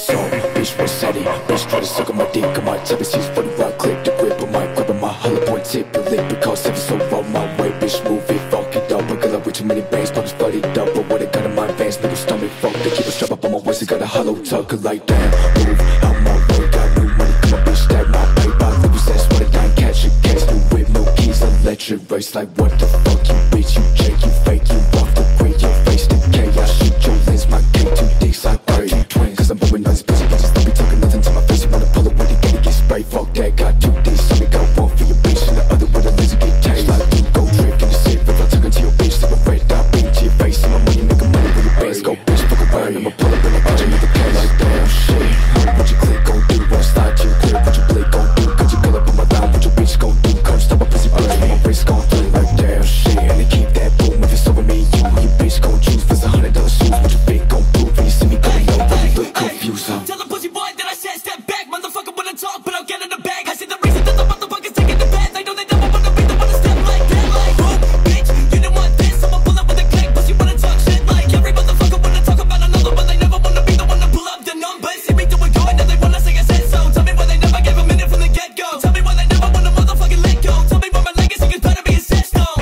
so, bitch, what's at it? Bitch, try to suck on my dick, I might tap his seats for the right click. The grip, I might grab on my hollow point tip, your lip, because every so on my way, bitch, move it, fuck it up. I got like way too many bangs, pockets flooded up, but what I got in my veins, make 'em stomach fuck. They keep a strap up on my waist, I got a hollow tucker like damn. Move out my way, got new money, come on, bitch, stack my paper. Live your sense, what I done, catch a case, new whip, no keys, electric race, like what the fuck, you bitch, you check, you fake, you off the grid, your face decay, I shoot your lens, my K2D's like R2 cause I'm blowing on this pussy, bitches don't be talking nothing to my face, you wanna pull it when you get sprayed, fuck that, got 2 D's, something got one for your bitch, and the other with a laser get tased, like you go trick in the city, if I'm talking to your bitch, take a red dot, beat to your face, see my money, making money with your bands, go bitch, fuck around, I'ma pull up in the bitch, another K, like damn shit, what you click gon' do, wanna slide you clear, what you blink gon' do, cause you pull up on my line, what your bitch gon' do, come stop my pussy, bitch, my wrist gon' do, like damn shit, and they keep that boom, if it's over me, you bitch gon' choose, for $100 shoes, what your bitch gon' prove, when you see me coming up, when you look confused, huh? Tell the pussy boy that I said step back, motherfucker wanna talk, but I'll get in the bag. I see the reason that the motherfuckers taking the bad. They know they never wanna be the one to step like that. Like, boom, bitch, you didn't want this, I'ma pull up with a click. Pussy wanna talk shit like every motherfucker wanna talk about another, but they never wanna be the one to pull up the numbers. See me do it good, and they wanna say I said so. Tell me why they never gave a minute from the get-go. Tell me why they never wanna motherfucking let go. Tell me why my legacy is better be a set stone.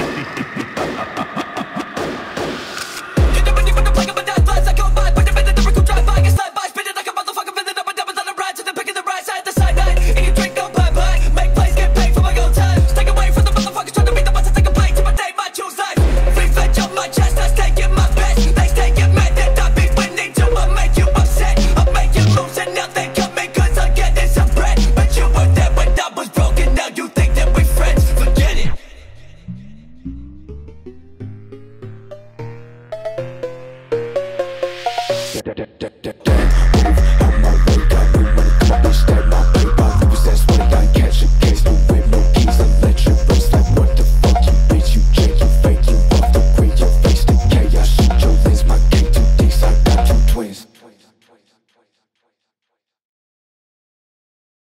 You never knew what the plug up and that flies I go by, but the minute the record drive by, I slide by, spin it like a motherfucker, bend it up and down on the ride to the pick of the right side, the side night. And you drink, don't bye-bye, make plays, get paid for my own time. Stay away from the motherfuckers trying to be the ones that take a plate to my day, my choose life. Free fetch up my chest, I taking my best. They taking mad that I be winning to I make you upset. I make you lose and now they coming cause I'm getting some bread. But you were there when I was broken, now you think that we friends. Forget it.